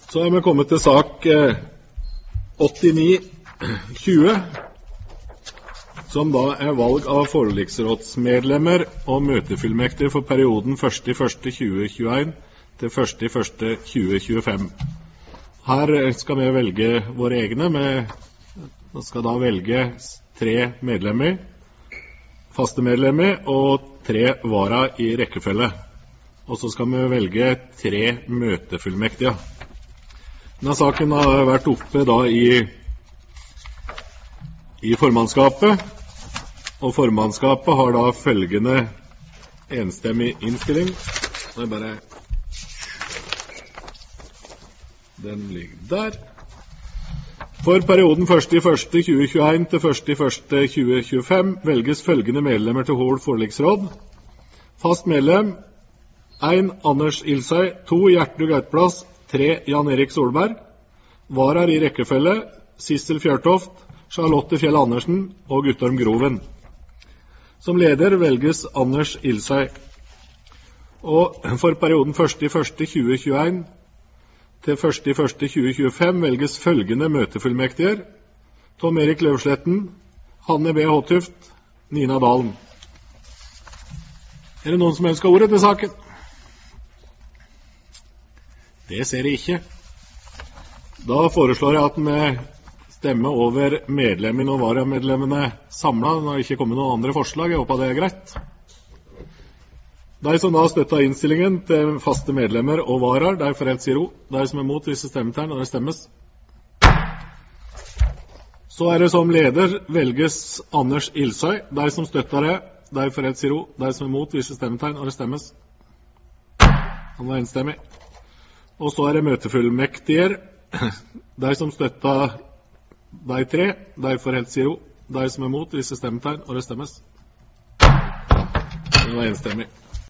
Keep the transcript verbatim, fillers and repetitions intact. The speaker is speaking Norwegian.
Så er vi kommet til sak åttini tjue, som da er valg av forliksrådsmedlemmer og møtefullmektige for perioden første januar tjue tjueen til første januar tjue tjuefem. Her skal vi velge våre egne. Vi skal da velge tre medlemmer, faste medlemmer og tre vara i rekkefølge. Og så skal vi velge tre møtefullmektige. Denne saken har vært oppe da i, i formannskapet, og formannskapet har da følgende enstemmig innstilling. Det er bare den ligger der. For perioden første januar tjue tjueen til første januar tjue tjuefem velges følgende medlemmer til Hol forliksråd. Fast medlem en Anders Ilsøy, to Gjertrud Gautplass, tre Jan Erik Solberg. Varar i rekkefølge Sissel Fjørtoft, Charlotte Fjell Andersen og Guttorm Groven. Som leder velges Anders Ilsøy. Og for perioden første januar tjue tjueen til første januar tjue tjuefem velges følgende møtefullmektiger: Tom Erik Løvsletten, Hanne B. Håtuft, Nina Dalen. Er det noen som ønsker ordet til saken? Det ser jeg ikke. Da foreslår jeg at vi stemmer over medlemmene og varamedlemmene samlet når det ikke kommer noen andre forslag. Jeg håper det er greit. De som da støtter innstillingen til faste medlemmer og varar, de får helt si ro. De som er mot disse stemmetegn, og det stemmes. Så er det som leder velges Anders Ilsøy. De som støtter det, de får helt si ro. De som er mot disse stemmetegn, og det stemmes. Han var enstemmig. Og så er det møtefullmektiger. De som støtter de tre, de får helt si ro. De som er mot disse stemmetegn, og det stemmes. Det var enstemmig.